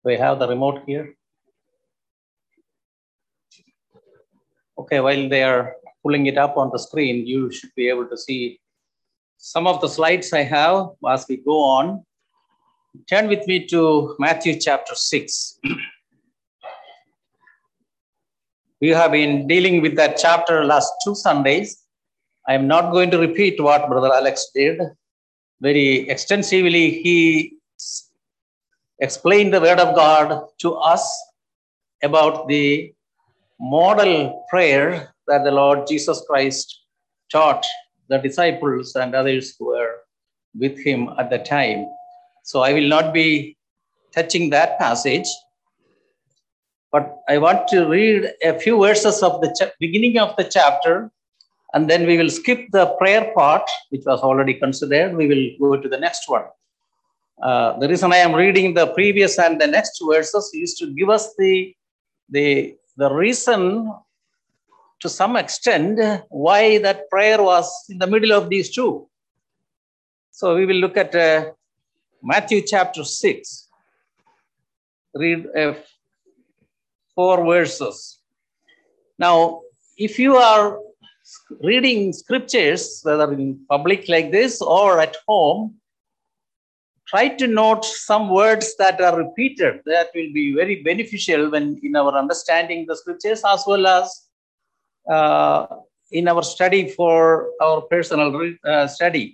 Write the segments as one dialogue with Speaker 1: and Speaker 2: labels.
Speaker 1: Do I have the remote here? Okay, while they are pulling it up on the screen, you should be able to see some of the slides I have as we go on. Turn with me to Matthew chapter 6. We have been dealing with that chapter last 2 Sundays. I am not going to repeat what Brother Alex did. Very extensively, he explained the word of God to us about the model prayer that the Lord Jesus Christ taught the disciples and others who were with him at the time. So I will not be touching that passage, but I want to read a few verses of the beginning of the chapter, and then we will skip the prayer part, which was already considered. We will go to the next one. The reason I am reading the previous and the next verses is to give us the reason to some extent why that prayer was in the middle of these two. So we will look at Matthew chapter 6. Read 4 verses. Now, if you are reading scriptures, whether in public like this or at home, try to note some words that are repeated. That will be very beneficial when in our understanding the scriptures, as well as in our study for our personal study.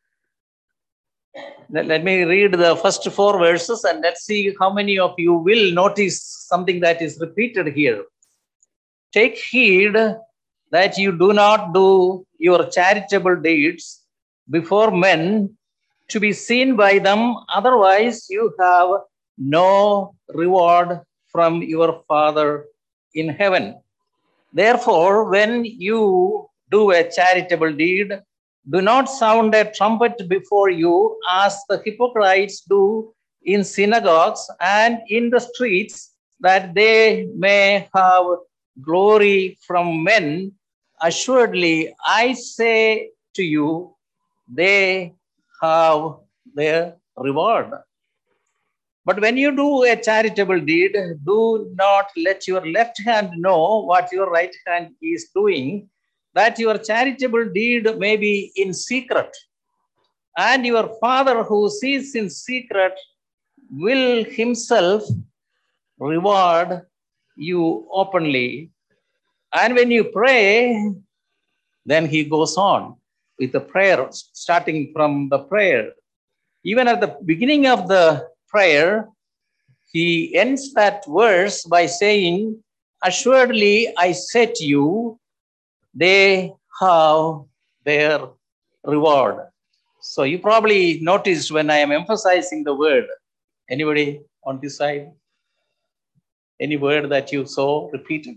Speaker 1: Let me read the first 4 verses and let's see how many of you will notice something that is repeated here. Take heed that you do not do your charitable deeds before men to be seen by them, otherwise you have no reward from your Father in heaven. Therefore, when you do a charitable deed, do not sound a trumpet before you, as the hypocrites do in synagogues and in the streets, that they may have glory from men. Assuredly, I say to you, they have their reward. But when you do a charitable deed, do not let your left hand know what your right hand is doing, that your charitable deed may be in secret. And your Father who sees in secret will himself reward you openly. And when you pray, then he goes on with the prayer, starting from the prayer. Even at the beginning of the prayer, he ends that verse by saying, assuredly I say to you, they have their reward. So you probably noticed when I am emphasizing the word. Anybody on this side? Any word that you saw repeated?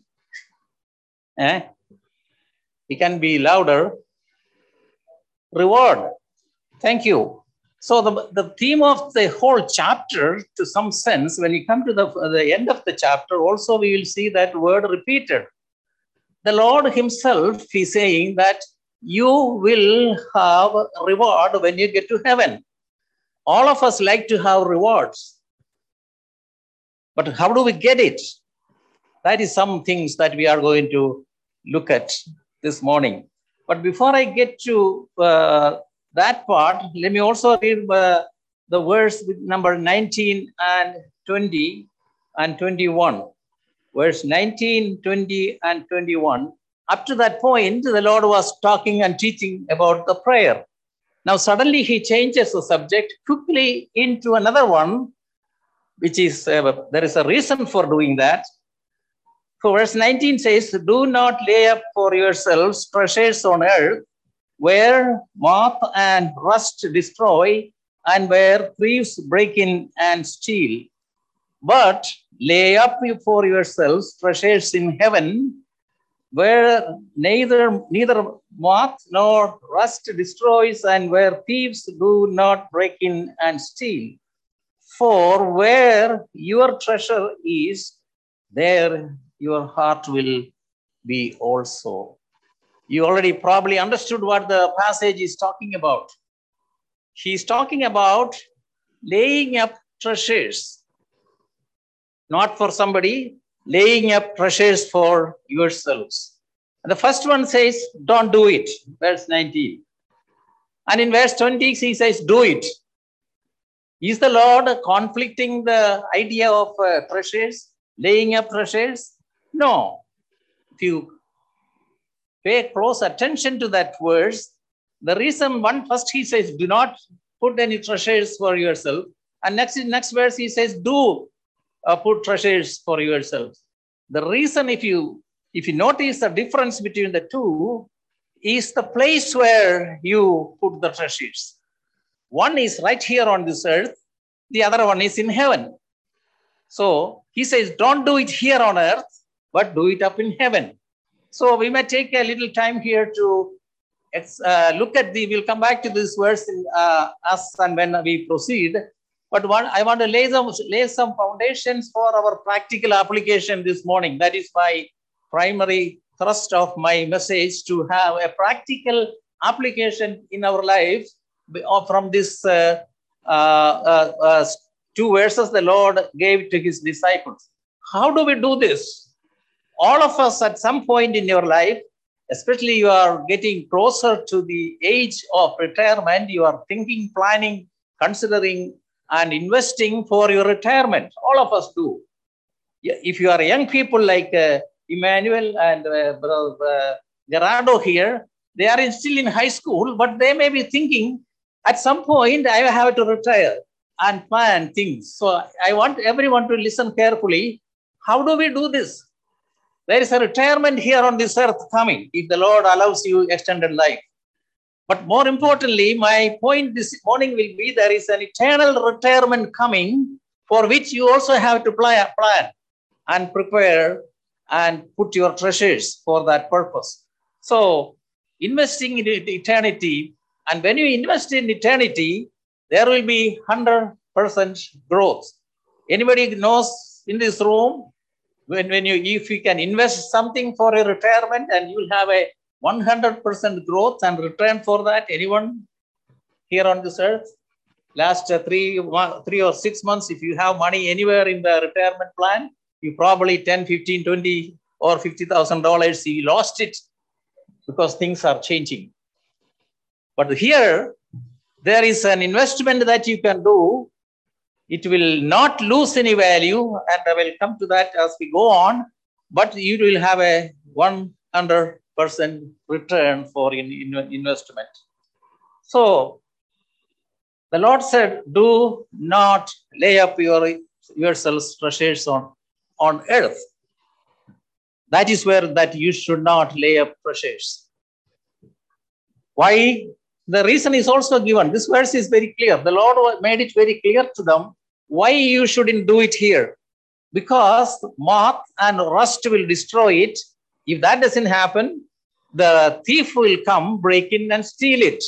Speaker 1: It can be louder. Reward. Thank you. So the theme of the whole chapter, to some sense, when you come to the end of the chapter, also we will see that word repeated. The Lord himself is saying that you will have a reward when you get to heaven. All of us like to have rewards. But how do we get it? That is some things that we are going to look at this morning. But before I get to that part, let me also read the verse with number 19 and 20 and 21. Verse 19, 20, and 21. Up to that point, the Lord was talking and teaching about the prayer. Now, suddenly he changes the subject quickly into another one, which is, there is a reason for doing that. So verse 19 says, do not lay up for yourselves treasures on earth, where moth and rust destroy, and where thieves break in and steal. But lay up for yourselves treasures in heaven, where neither moth nor rust destroys, and where thieves do not break in and steal. For where your treasure is, there your heart will be also. You already probably understood what the passage is talking about. He's talking about laying up treasures. not for somebody, laying up treasures for yourselves. And the first one says, don't do it, verse 19. And in verse 20, he says, do it. Is the Lord conflicting the idea of treasures, laying up treasures? No. If you pay close attention to that verse, the reason first he says, do not put any treasures for yourself. And next verse he says, do put treasures for yourselves. The reason, if you notice the difference between the two, is the place where you put the treasures. One is right here on this earth, the other one is in heaven. So he says, don't do it here on earth, but do it up in heaven. So we may take a little time here to look at we'll come back to this verse as and when we proceed. But I want to lay some foundations for our practical application this morning. That is my primary thrust of my message, to have a practical application in our lives from this two verses the Lord gave to his disciples. How do we do this? All of us at some point in your life, especially you are getting closer to the age of retirement, you are thinking, planning, considering, and investing for your retirement. All of us do. If you are young people like Emmanuel and Gerardo here, they are still in high school, but they may be thinking, at some point, I have to retire and plan things. So I want everyone to listen carefully. How do we do this? There is a retirement here on this earth coming, if the Lord allows you extended life. But more importantly, my point this morning will be, there is an eternal retirement coming, for which you also have to plan and prepare and put your treasures for that purpose. So investing in eternity, and when you invest in eternity, there will be 100% growth. Anybody knows in this room, if you can invest something for a retirement and you will have a 100% growth and return for that? Anyone here on this earth? Last 3 or 6 months, if you have money anywhere in the retirement plan, you probably 10, 15, 20 or $50,000, you lost it because things are changing. But here, there is an investment that you can do. It will not lose any value, and I will come to that as we go on, but you will have a 100% return for investment. So the Lord said, do not lay up yourselves treasures on earth. That is where that you should not lay up treasures. Why? The reason is also given. This verse is very clear. The Lord made it very clear to them why you shouldn't do it here. Because moth and rust will destroy it. If that doesn't happen, the thief will come, break in and steal it.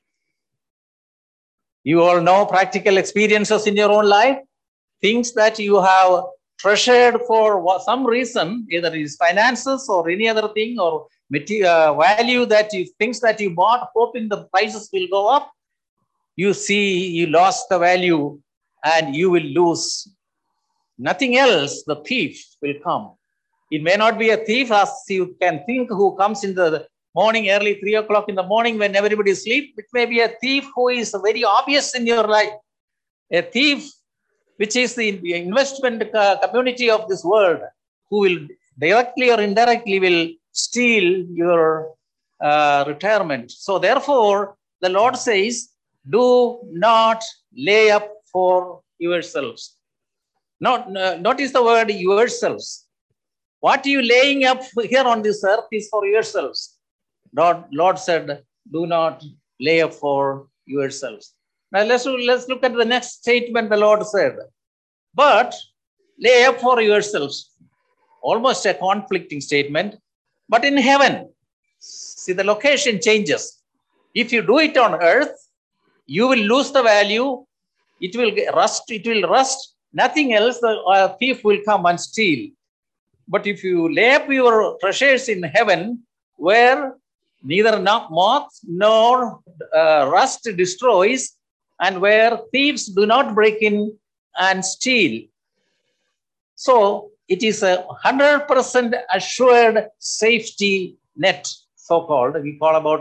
Speaker 1: You all know practical experiences in your own life. Things that you have treasured for some reason, either it is finances or any other thing, or value things that you bought, hoping the prices will go up. You see, you lost the value and you will lose. Nothing else, the thief will come. It may not be a thief as you can think, who comes in the morning, early 3 o'clock in the morning when everybody is asleep. It may be a thief who is very obvious in your life. A thief, which is the investment community of this world, who will directly or indirectly will steal your retirement. So therefore, the Lord says, do not lay up for yourselves. Notice the word yourselves. What are you laying up here on this earth is for yourselves. Lord said, do not lay up for yourselves. Now let's look at the next statement the Lord said. But lay up for yourselves. Almost a conflicting statement. But in heaven, see, the location changes. If you do it on earth, you will lose the value. It will rust. Nothing else, the thief will come and steal. But if you lay up your treasures in heaven, where neither moth nor rust destroys, and where thieves do not break in and steal, So it is a 100% assured safety net, so-called. You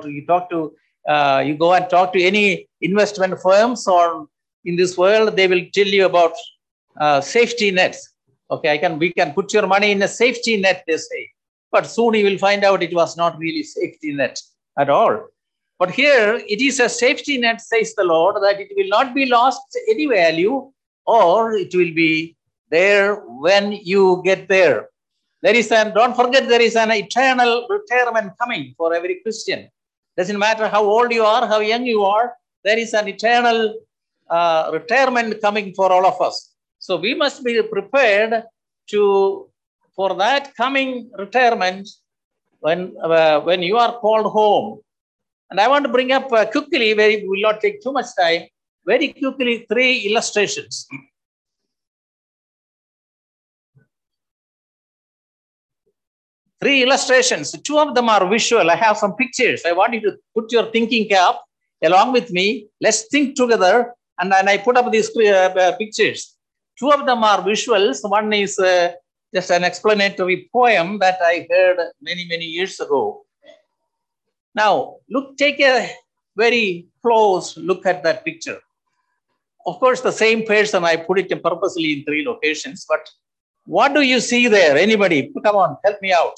Speaker 1: go and talk to any investment firms or in this world, they will tell you about safety nets. Okay, we can put your money in a safety net, they say. But soon you will find out it was not really safety net at all. But here it is a safety net, says the Lord, that it will not be lost any value, or it will be there when you get there. Don't forget, there is an eternal retirement coming for every Christian. Doesn't matter how old you are, how young you are, there is an eternal retirement coming for all of us. So we must be prepared for that coming retirement when you are called home. And I want to bring up quickly, we will not take too much time, very quickly 3 illustrations. 3 illustrations. 2 of them are visual. I have some pictures. I want you to put your thinking cap along with me. Let's think together. And then I put up these pictures. 2 of them are visuals. One is just an explanatory poem that I heard many, many years ago. Now, take a very close look at that picture. Of course, the same person, I put it purposely in 3 locations, but what do you see there? Anybody? Come on, help me out.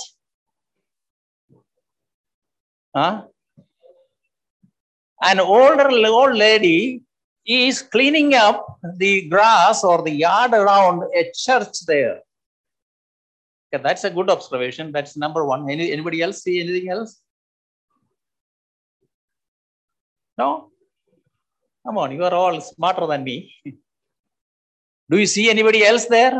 Speaker 1: Huh? An old lady is cleaning up the grass or the yard around a church there. Okay, that's a good observation. That's number 1. Anybody else see anything else? No? Come on, you are all smarter than me. Do you see anybody else there?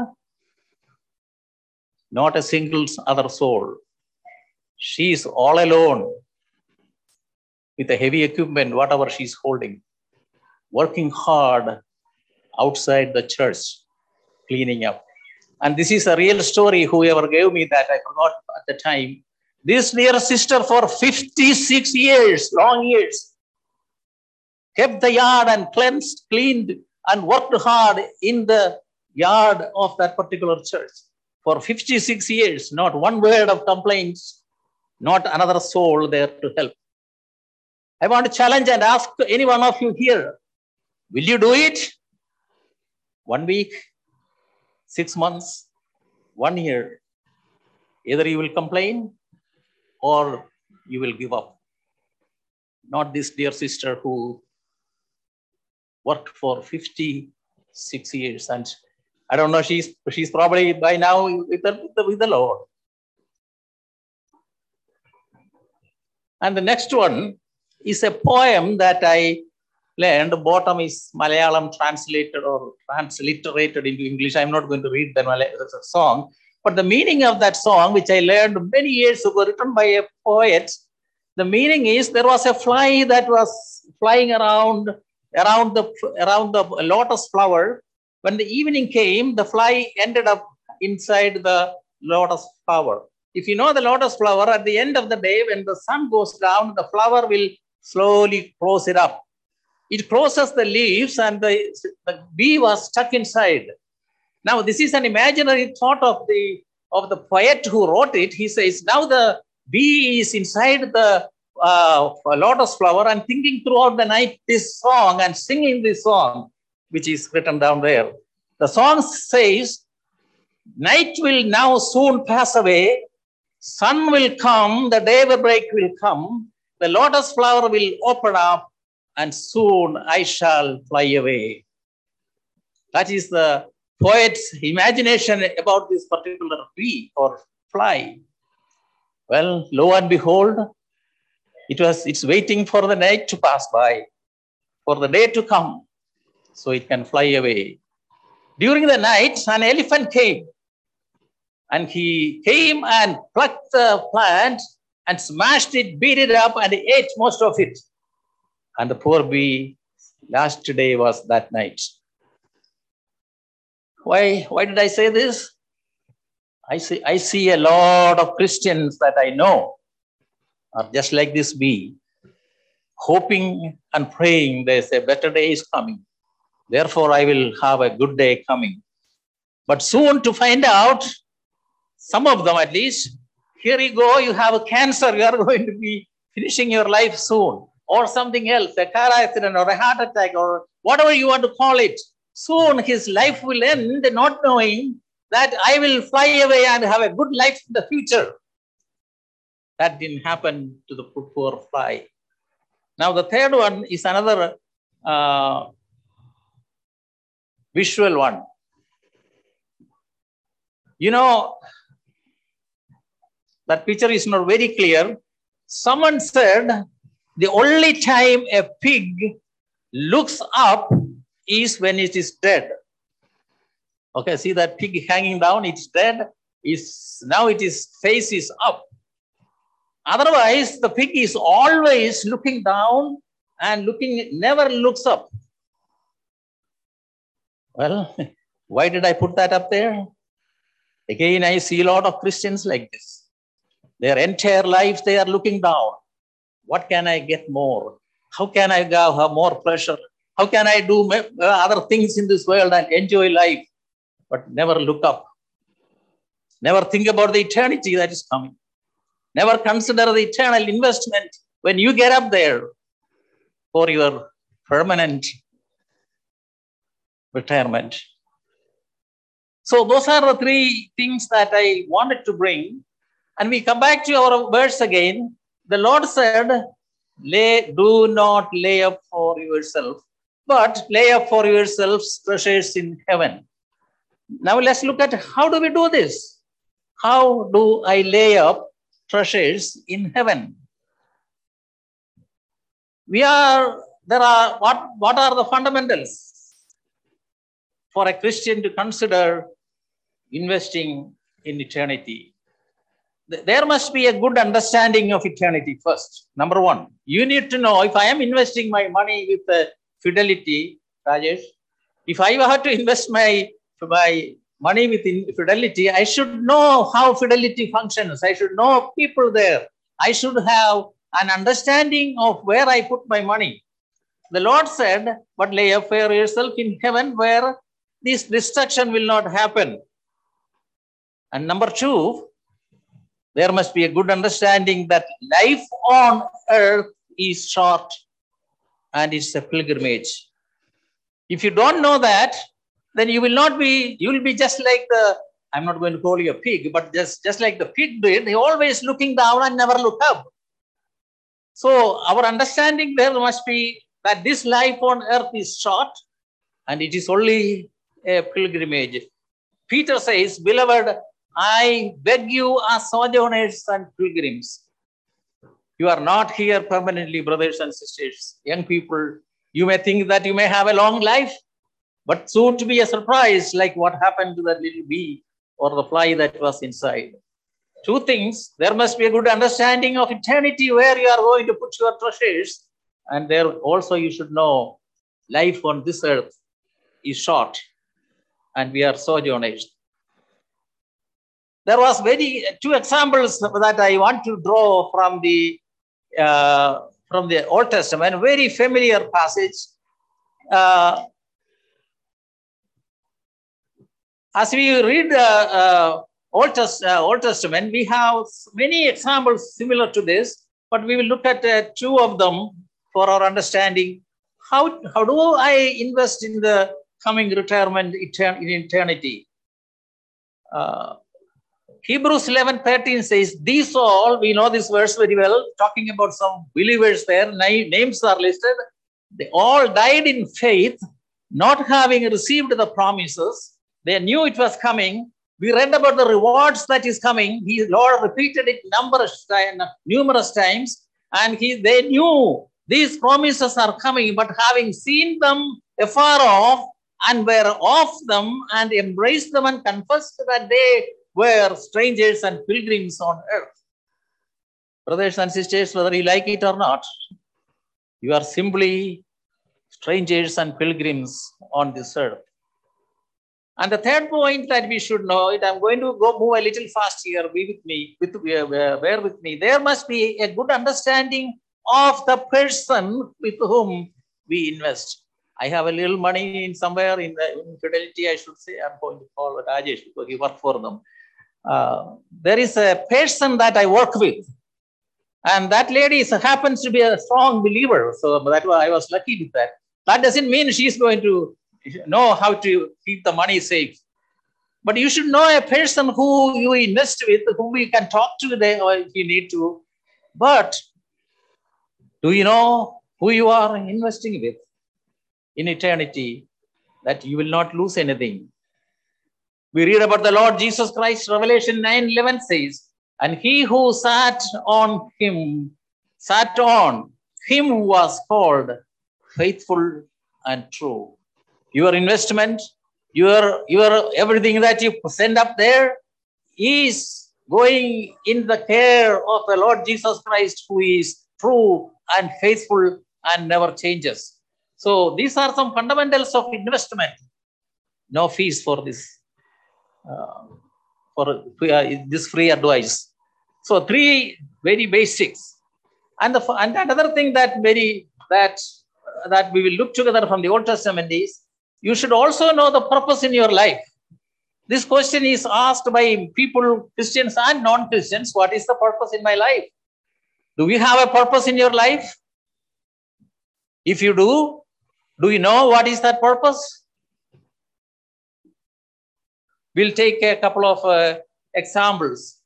Speaker 1: Not a single other soul. She is all alone with a heavy equipment, whatever she's holding, working hard outside the church, cleaning up. And this is a real story. Whoever gave me that, I forgot at the time. This dear sister for 56 years, long years, kept the yard and cleaned and worked hard in the yard of that particular church. For 56 years, not one word of complaints, not another soul there to help. I want to challenge and ask any one of you here, will you do it? 1 week, 6 months, 1 year. Either you will complain or you will give up. Not this dear sister who worked for 56 years. And I don't know, she's probably by now with the Lord. And the next one is a poem that I learned. Bottom is Malayalam translated or transliterated into English. I'm not going to read the song. But the meaning of that song, which I learned many years ago, written by a poet, the meaning is there was a fly that was flying around the lotus flower. When the evening came, the fly ended up inside the lotus flower. If you know the lotus flower, at the end of the day, when the sun goes down, the flower will slowly close it up. It closes the leaves and the bee was stuck inside. Now, this is an imaginary thought of the poet who wrote it. He says, now the bee is inside the lotus flower and thinking throughout the night this song and singing this song, which is written down there. The song says, night will now soon pass away, sun will come, the daybreak will come, the lotus flower will open up, and soon I shall fly away. That is the poet's imagination about this particular bee or fly. Well, lo and behold, it's waiting for the night to pass by, for the day to come, so it can fly away. During the night, an elephant came, and he came and plucked the plant and smashed it, beat it up, and ate most of it. And the poor bee, last day was that night. Why did I say this? I see a lot of Christians that I know are just like this bee, hoping and praying there's a better day is coming. Therefore, I will have a good day coming. But soon to find out, some of them at least, here you go, you have a cancer, you are going to be finishing your life soon, or something else, a car accident or a heart attack or whatever you want to call it. Soon his life will end not knowing that I will fly away and have a good life in the future. That didn't happen to the poor fly. Now the third one is another visual one. You know, that picture is not very clear. Someone said the only time a pig looks up is when it is dead. Okay, see that pig hanging down, it's dead. Now its face is up. Otherwise, the pig is always looking down and never looks up. Well, why did I put that up there? Again, I see a lot of Christians like this. Their entire lives, they are looking down. What can I get more? How can I have more pleasure? How can I do other things in this world and enjoy life? But never look up. Never think about the eternity that is coming. Never consider the eternal investment when you get up there for your permanent retirement. So those are the three things that I wanted to bring. And we come back to our verse again. The Lord said, do not lay up for yourself, but lay up for yourselves treasures in heaven. Now let's look at how do we do this? How do I lay up treasures in heaven? What are the fundamentals for a Christian to consider investing in eternity? There must be a good understanding of eternity first. Number one, you need to know if I am investing my money with fidelity, Rajesh, if I were to invest my money with fidelity, I should know how fidelity functions. I should know people there. I should have an understanding of where I put my money. The Lord said, but lay up for yourself in heaven where this destruction will not happen. And number two, there must be a good understanding that life on earth is short and it's a pilgrimage. If you don't know that, then you will be just like I'm not going to call you a pig, but just like the pig did, always looking down and never look up. So our understanding there must be that this life on earth is short and it is only a pilgrimage. Peter says, beloved, I beg you as sojourners and pilgrims. You are not here permanently, brothers and sisters. Young people, you may think that you may have a long life, but soon to be a surprise like what happened to that little bee or the fly that was inside. Two things, there must be a good understanding of eternity where you are going to put your treasures, and there also you should know life on this earth is short and we are sojourners. There was two examples that I want to draw from the Old Testament, a very familiar passage. As we read the Old Testament, we have many examples similar to this, but we will look at two of them for our understanding. How do I invest in the coming retirement in eternity? Hebrews 11:13 says, these all, we know this verse very well, talking about some believers there, names are listed. They all died in faith, not having received the promises. They knew it was coming. We read about the rewards that is coming. The Lord repeated it numerous times, and they knew these promises are coming, but having seen them afar off and were of them and embraced them and confessed that they were strangers and pilgrims on earth. Brothers and sisters, whether you like it or not, you are simply strangers and pilgrims on this earth. And the third point that we should know, I'm going to move a little fast here, bear with me. There must be a good understanding of the person with whom we invest. I have a little money in somewhere in Fidelity, I should say. I'm going to call Rajesh because he worked for them. There is a person that I work with, and that lady happens to be a strong believer. So that's why I was lucky with that. That doesn't mean she's going to know how to keep the money safe. But you should know a person who you invest with, whom you can talk to there if you need to. But do you know who you are investing with in eternity, that you will not lose anything? We read about the Lord Jesus Christ. Revelation 9:11 says, and he who sat on him who was called faithful and true. Your investment, your everything that you send up there is going in the care of the Lord Jesus Christ, who is true and faithful and never changes. So these are some fundamentals of investment. No fees for this. This free advice. So 3 very basics. And another thing that we will look together from the Old Testament is, you should also know the purpose in your life. This question is asked by people, Christians and non-Christians. What is the purpose in my life? Do you have a purpose in your life? If you do you know what is that purpose? We'll take a couple of examples.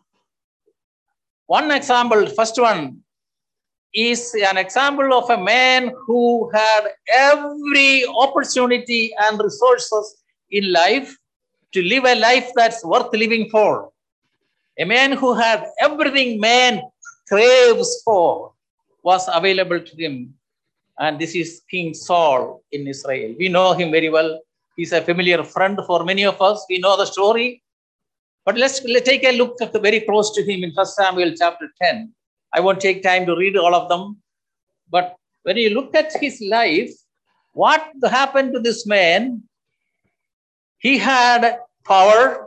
Speaker 1: One example, first one, is an example of a man who had every opportunity and resources in life to live a life that's worth living for. A man who had everything man craves for was available to him. And this is King Saul in Israel. We know him very well. He's a familiar friend for many of us. We know the story. But let's take a look at very close to him in 1 Samuel chapter 10. I won't take time to read all of them. But when you look at his life, what happened to this man? He had power.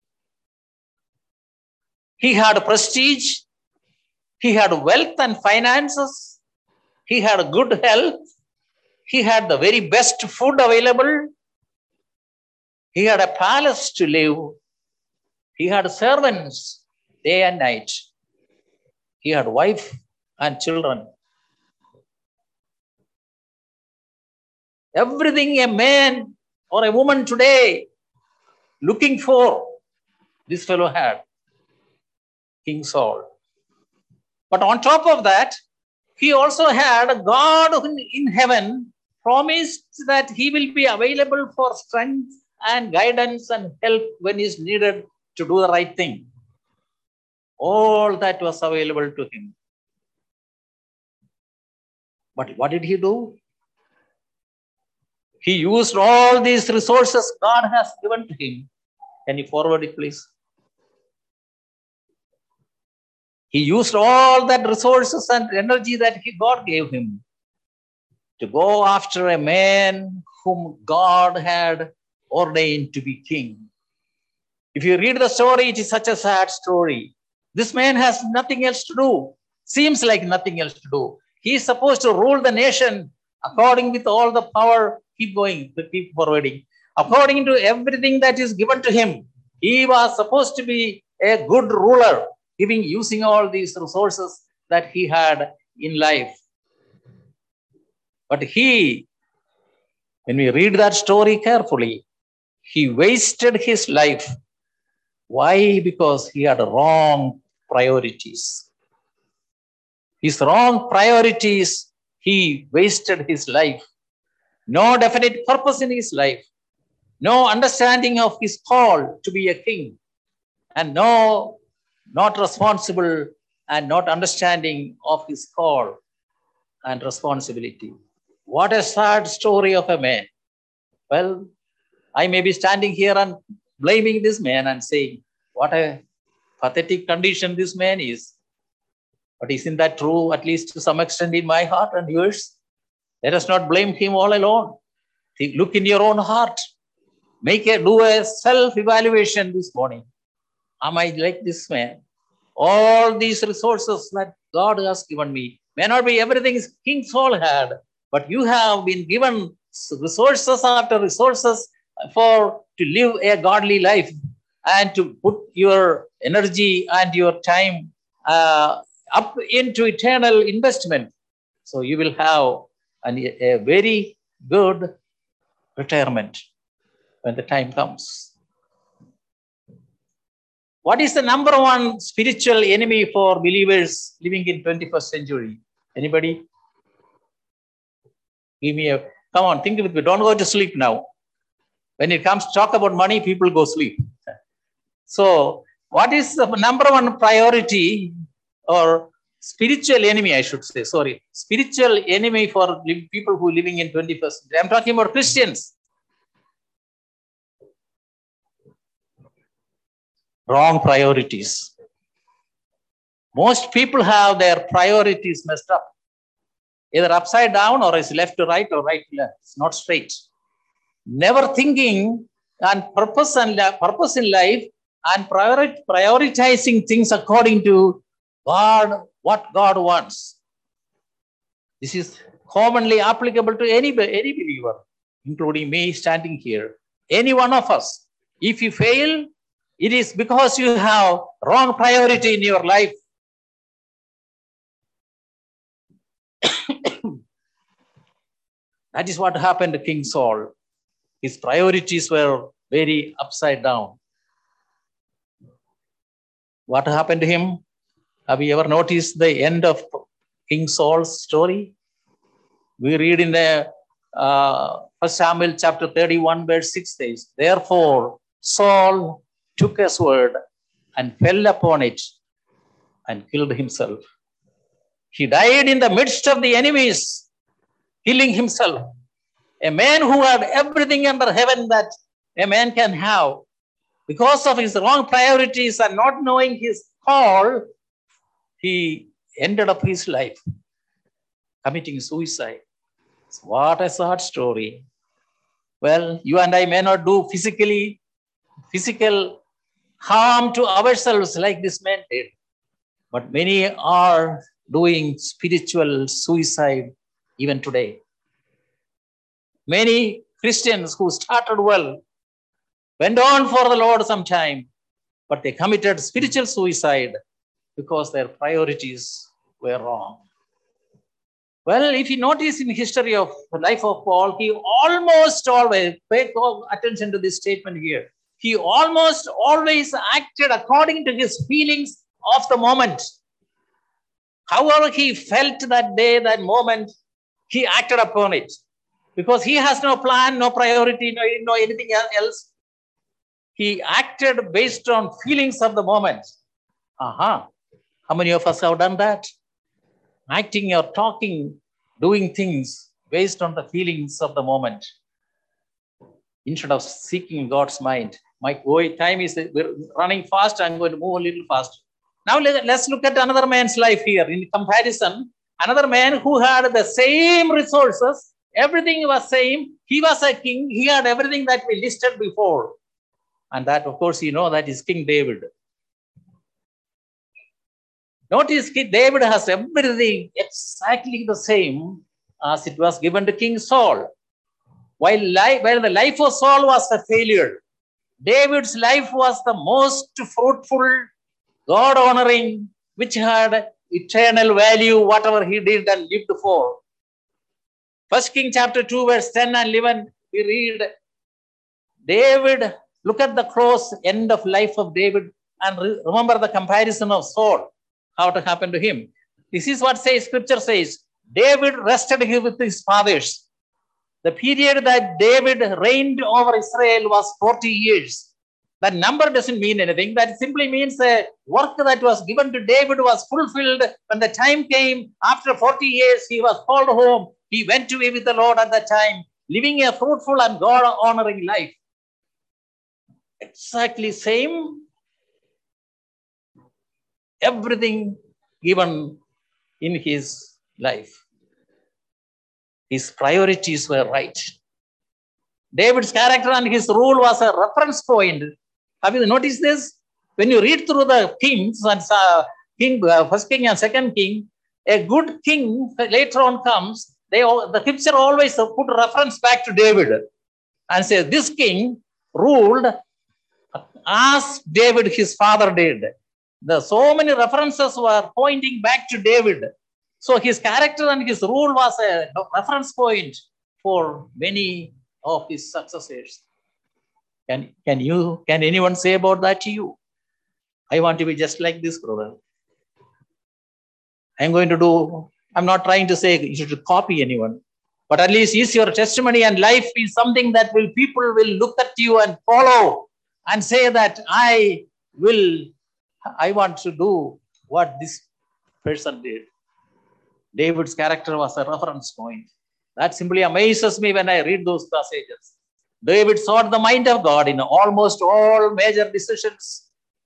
Speaker 1: He had prestige. He had wealth and finances. He had good health. He had the very best food available. He had a palace to live. He had servants day and night. He had wife and children. Everything a man or a woman today looking for, this fellow had, King Saul. But on top of that, he also had a God in heaven promised that he will be available for strength and guidance and help when is needed to do the right thing. All that was available to him. But what did he do? He used all these resources God has given to him. Can you forward it, please? He used all that resources and energy that God gave him to go after a man whom God had ordained to be king. If you read the story, it is such a sad story. This man has nothing else to do. Seems like nothing else to do. He is supposed to rule the nation according with all the power. Keep going, keep forwarding. According to everything that is given to him, he was supposed to be a good ruler, using all these resources that he had in life. But when we read that story carefully, he wasted his life. Why? Because he had wrong priorities. His wrong priorities, he wasted his life. No definite purpose in his life. No understanding of his call to be a king. And not responsible and not understanding of his call and responsibility. What a sad story of a man. Well, I may be standing here and blaming this man and saying, what a pathetic condition this man is. But isn't that true, at least to some extent, in my heart and yours? Let us not blame him all alone. Look in your own heart. Do a self-evaluation this morning. Am I like this man? All these resources that God has given me may not be everything King Saul had, but you have been given resources after resources to live a godly life and to put your energy and your time up into eternal investment. So you will have a very good retirement when the time comes. What is the number one spiritual enemy for believers living in 21st century? Anybody? Give me come on, think with me. Don't go to sleep now. When it comes to talk about money, people go sleep. So what is the number one priority or spiritual enemy, I should say, spiritual enemy for people who are living in 21st century? I'm talking about Christians. Wrong priorities. Most people have their priorities messed up. Either upside down or it's left to right or right to left. It's not straight. Never thinking and purpose in life and prioritizing things according to God, what God wants. This is commonly applicable to any believer, including me standing here. Any one of us. If you fail, it is because you have wrong priority in your life. That is what happened to King Saul. His priorities were very upside down. What happened to him? Have you ever noticed the end of King Saul's story? We read in the 1 Samuel chapter 31 verse 6 says, therefore Saul took a sword and fell upon it and killed himself. He died in the midst of the enemies, killing himself. A man who had everything under heaven that a man can have, because of his wrong priorities and not knowing his call, he ended up his life committing suicide. What a sad story. Well, you and I may not do physical harm to ourselves like this man did, but many are doing spiritual suicide even today. Many Christians who started well went on for the Lord some time, but they committed spiritual suicide because their priorities were wrong. Well, if you notice in the history of the life of Paul, he almost always, pay attention to this statement here, he almost always acted according to his feelings of the moment. However he felt that day, that moment, he acted upon it. Because he has no plan, no priority, no anything else. He acted based on feelings of the moment. How many of us have done that? Acting or talking, doing things based on the feelings of the moment, instead of seeking God's mind. My time is running fast. I'm going to move a little fast. Now let's look at another man's life here. In comparison, another man who had the same resources, everything was same. He was a king. He had everything that we listed before. And that, of course, you know, that is King David. Notice David has everything exactly the same as it was given to King Saul. While the life of Saul was a failure, David's life was the most fruitful, God-honoring, which had eternal value, whatever he did and lived for. 1 King chapter 2, verse 10 and 11, we read, David, look at the close end of life of David and remember the comparison of Saul, how it happened to him. This is what Scripture says. David rested here with his fathers. The period that David reigned over Israel was 40 years. That number doesn't mean anything. That simply means the work that was given to David was fulfilled. When the time came, after 40 years, he was called home. He went to be with the Lord at that time, living a fruitful and God-honoring life. Exactly same. Everything given in his life. His priorities were right. David's character and his rule was a reference point. Have you noticed this? When you read through the kings and first king and second king, a good king later on comes The scripture always put reference back to David and say, this king ruled as David, his father, did. So many references were pointing back to David. So his character and his rule was a reference point for many of his successors. Can anyone say about that to you? I want to be just like this, brother. I'm not trying to say you should copy anyone, but at least is your testimony and life is something that people will look at you and follow and say that I want to do what this person did. David's character was a reference point. That simply amazes me when I read those passages. David sought the mind of God in almost all major decisions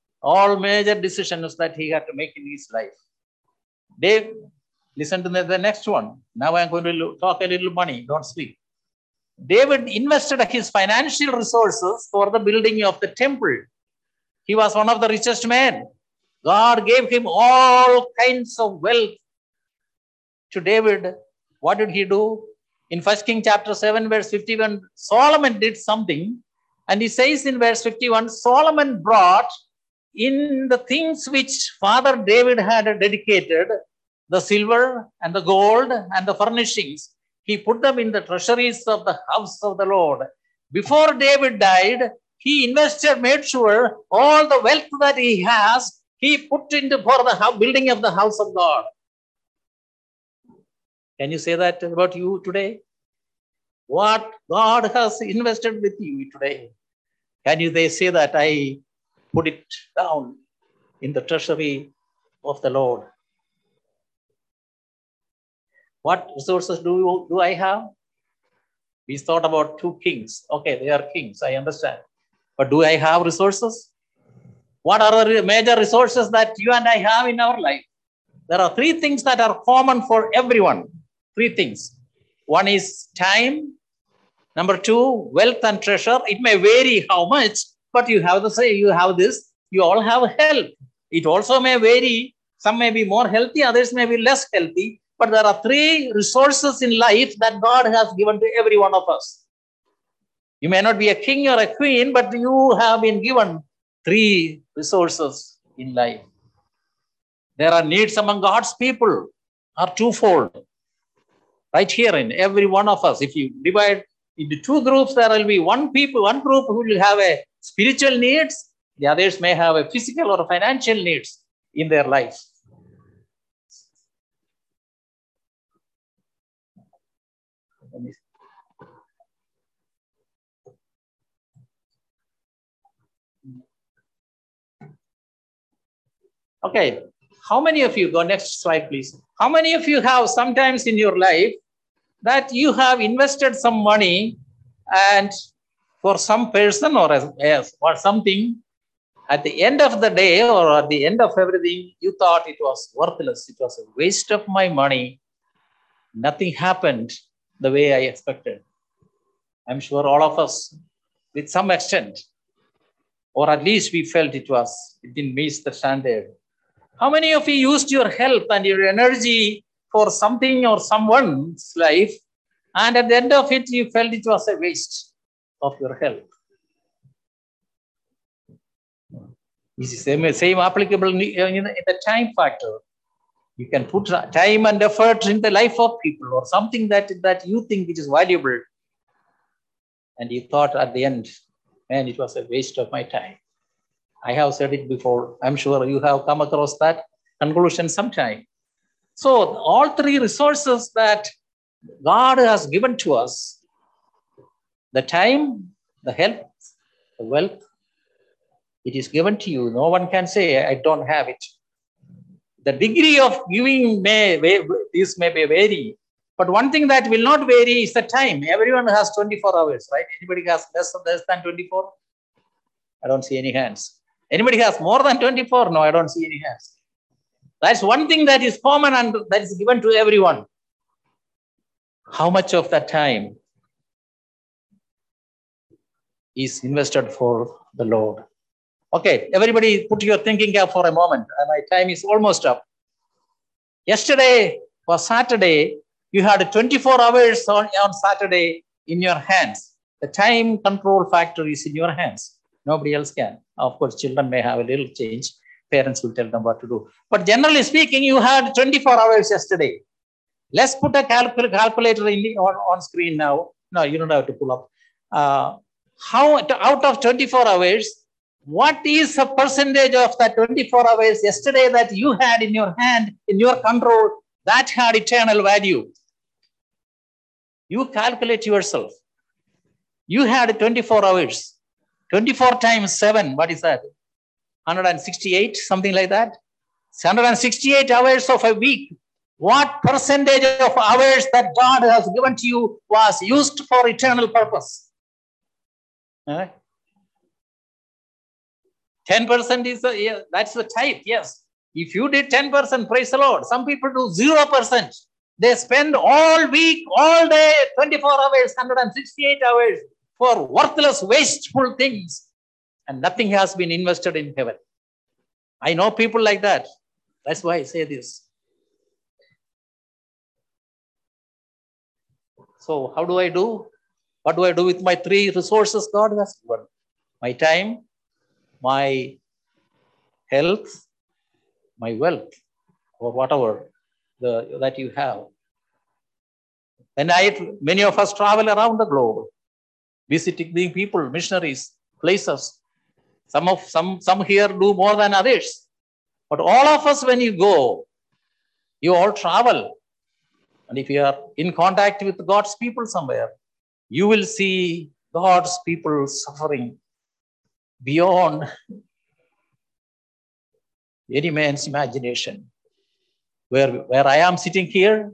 Speaker 1: that he had to make in his life. Dave, listen to the next one. Now I'm going to talk a little money. Don't speak. David invested his financial resources for the building of the temple. He was one of the richest men. God gave him all kinds of wealth. To David, what did he do? In 1 Kings chapter 7, verse 51, Solomon did something. And he says in verse 51, Solomon brought in the things which Father David had dedicated, the silver and the gold and the furnishings. He put them in the treasuries of the house of the Lord. Before David died, he made sure all the wealth that he has, he put into for the building of the house of God. Can you say that about you today? What God has invested with you today? Can they say that I put it down in the treasury of the Lord? What resources do I have? We thought about 2 kings. Okay, they are kings, I understand. But do I have resources? What are the major resources that you and I have in our life? There are 3 things that are common for everyone. 3 things. One is time. Number 2, wealth and treasure. It may vary how much, but you have to say you have this. You all have health. It also may vary. Some may be more healthy, others may be less healthy. But there are 3 resources in life that God has given to every one of us. You may not be a king or a queen, but you have been given 3 resources in life. There are needs among God's people are twofold. Right here in every one of us, if you divide into 2 groups, there will be one group who will have a spiritual needs. The others may have a physical or financial needs in their life. Okay, how many of you, go next slide please. How many of you have sometimes in your life that you have invested some money and for some person or something, at the end of the day or at the end of everything, you thought it was worthless. It was a waste of my money. Nothing happened the way I expected. I'm sure all of us, with some extent, or at least we felt it didn't meet the standard. How many of you used your health and your energy for something or someone's life, and at the end of it, you felt it was a waste of your health? This is the same applicable in the time factor. You can put time and effort in the life of people or something that you think it is valuable, and you thought at the end, man, it was a waste of my time. I have said it before. I'm sure you have come across that conclusion sometime. So all 3 resources that God has given to us, the time, the health, the wealth, it is given to you. No one can say, I don't have it. The degree of giving may vary. But one thing that will not vary is the time. Everyone has 24 hours, right? Anybody has less than 24? I don't see any hands. Anybody has more than 24? No, I don't see any hands. That's one thing that is common and that is given to everyone. How much of that time is invested for the Lord? Okay, everybody put your thinking cap for a moment. My time is almost up. Yesterday was Saturday. You had 24 hours on Saturday in your hands. The time control factor is in your hands. Nobody else can. Of course, children may have a little change. Parents will tell them what to do. But generally speaking, you had 24 hours yesterday. Let's put a calculator on screen now. No, you don't have to pull up. Out of 24 hours, what is a percentage of that 24 hours yesterday that you had in your hand, in your control, that had eternal value? You calculate yourself. You had 24 hours. 24 times 7, what is that? 168, something like that. 168 hours of a week. What percentage of hours that God has given to you was used for eternal purpose? 10% is that's the type, yes. If you did 10%, praise the Lord. Some people do 0%. They spend all week, all day, 24 hours, 168 hours for worthless, wasteful things, and nothing has been invested in heaven. I know people like that. That's why I say this. So how do I do? What do I do with my 3 resources God has given? My time, my health, my wealth, or whatever that you have. And many of us travel around the globe, visiting the people, missionaries, places. Some here do more than others. But all of us, when you go, you all travel. And if you are in contact with God's people somewhere, you will see God's people suffering beyond any man's imagination. Where I am sitting here,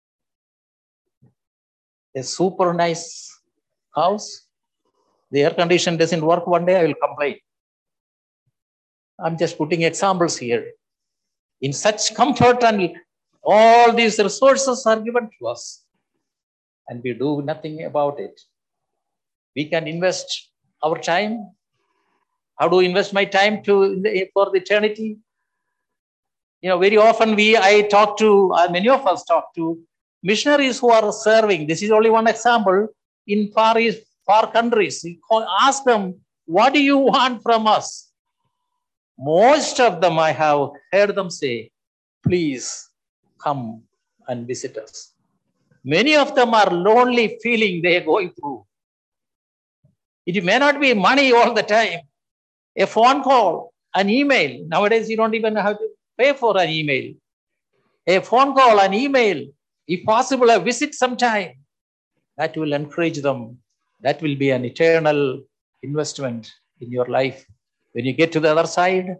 Speaker 1: a super nice house, the air condition doesn't work one day, I will complain. I'm just putting examples here. In such comfort, and all these resources are given to us, and we do nothing about it. We can invest our time. How do I invest my time for the eternity? Very often many of us talk to missionaries who are serving. This is only one example in far countries. We ask them, what do you want from us? Most of them, I have heard them say, please come and visit us. Many of them are lonely feeling they are going through. It may not be money all the time. A phone call, an email. Nowadays, you don't even have to pay for an email. A phone call, an email. If possible, a visit sometime. That will encourage them. That will be an eternal investment in your life. When you get to the other side,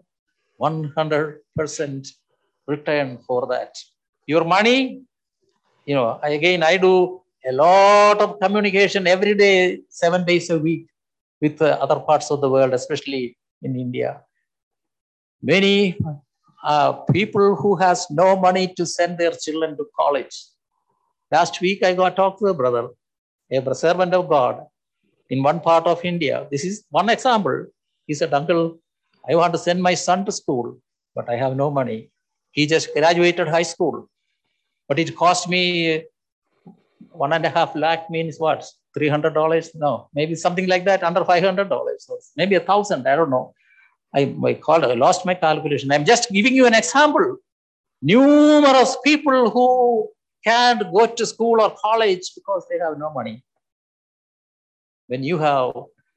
Speaker 1: 100% return for that. Your money, I do a lot of communication every day, 7 days a week with other parts of the world, especially in India. Many people who has no money to send their children to college. Last week, I got to talk to a brother, a servant of God in one part of India. This is one example. He said, Uncle, I want to send my son to school, but I have no money. He just graduated high school, but it cost me 1.5 lakh means what? $300? No, maybe something like that, under $500. So maybe 1,000, I don't know. I lost my calculation. I'm just giving you an example. Numerous people who can't go to school or college because they have no money. When you have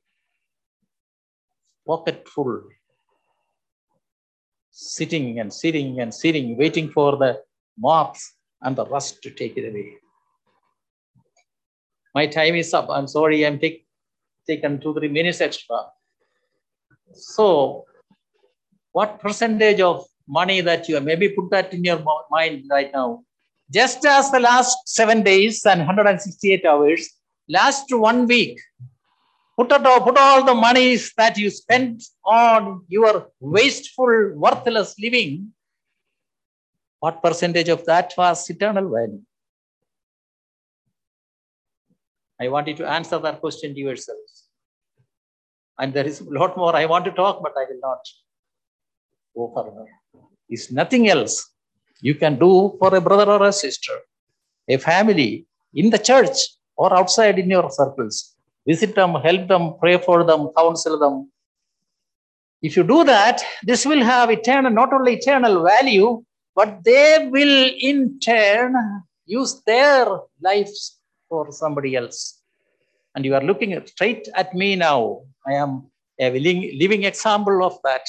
Speaker 1: pocket full, sitting, waiting for the moths and the rust to take it away. My time is up. I'm sorry, I'm taken 2-3 minutes extra. So, what percentage of money that you have, maybe put that in your mind right now. Just as the last 7 days and 168 hours, last 1 week, put all the monies that you spent on your wasteful, worthless living. What percentage of that was eternal value? I want you to answer that question to yourselves. And there is a lot more I want to talk, but I will not go further. It's nothing else you can do for a brother or a sister. a family, in the church or outside in your circles. Visit them, help them, pray for them, counsel them. If you do that, this will have eternal, not only eternal value, but they will in turn use their lives for somebody else. And you are looking straight at me now. I am a living example of that.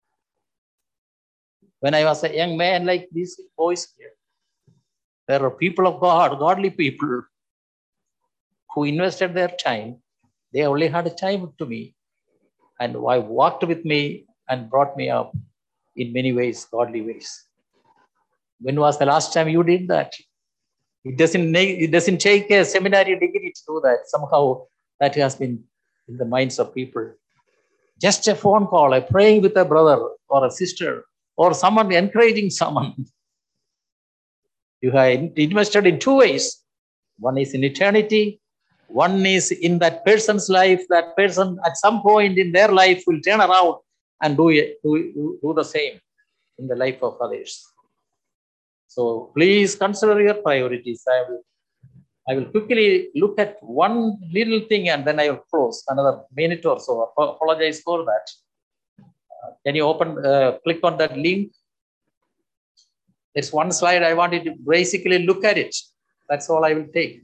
Speaker 1: When I was a young man like these boys here, there are people of God, godly people, who invested their time. They only had time to me. And I walked with me and brought me up in many ways, godly ways. When was the last time you did that? It doesn't take a seminary degree to do that. Somehow that has been in the minds of people. Just a phone call, a praying with a brother or a sister, or someone encouraging someone. You have invested in two ways. One is in eternity. One is in that person's life. That person at some point in their life will turn around and do the same in the life of others. So please consider your priorities. I will quickly look at one little thing and then I will close another minute or so. I apologize for that. Can you click on that link? There's one slide I wanted to basically look at it. That's all I will take.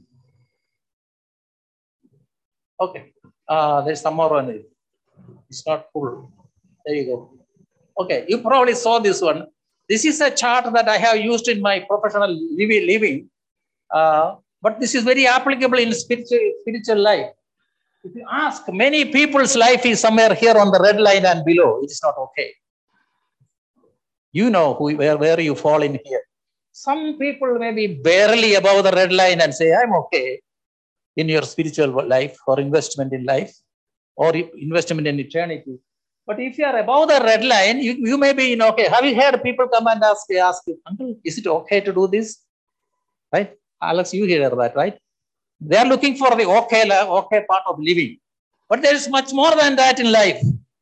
Speaker 1: Okay. There's some more on it. It's not full. There you go. Okay. You probably saw this one. This is a chart that I have used in my professional living. But this is very applicable in spiritual life. If you ask, many people's life is somewhere here on the red line and below. It is not okay. You know where you fall in here. Some people may be barely above the red line and say, I'm okay in your spiritual life or investment in life or investment in eternity. But if you are above the red line, you may be in okay. Have you heard people come and ask you, Uncle, is it okay to do this? Right? Alex, you hear that, right? They are looking for the okay part of living. But there is much more than that in life.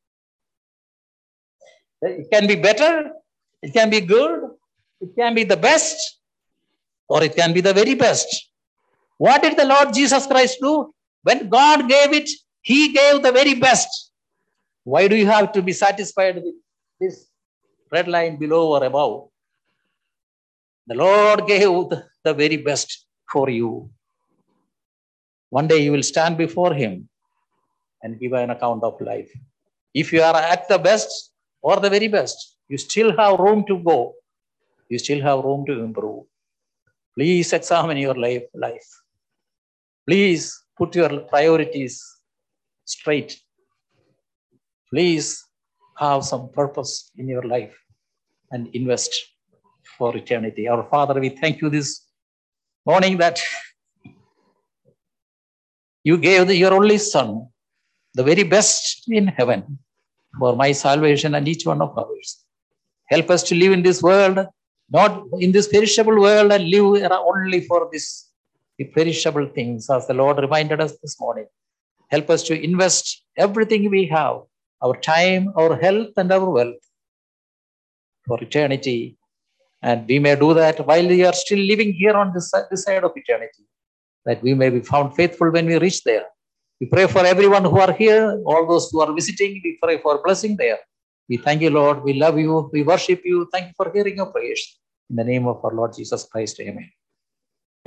Speaker 1: It can be better. It can be good. It can be the best. Or it can be the very best. What did the Lord Jesus Christ do? When God gave it, He gave the very best. Why do you have to be satisfied with this red line below or above? The Lord gave the very best for you. One day you will stand before Him and give an account of life. If you are at the best or the very best, you still have room to go. You still have room to improve. Please examine your life. Please put your priorities straight. Please have some purpose in your life and invest for eternity. Our Father, we thank you this morning that you gave your only Son, the very best in heaven, for my salvation and each one of ours. Help us to live in this world, not in this perishable world, and live only for this perishable things, as the Lord reminded us this morning. Help us to invest everything we have, our time, our health, and our wealth for eternity. And we may do that while we are still living here on this side of eternity, that we may be found faithful when we reach there. We pray for everyone who are here, all those who are visiting. We pray for blessing there. We thank you, Lord. We love you. We worship you. Thank you for hearing our prayers. In the name of our Lord Jesus Christ, amen.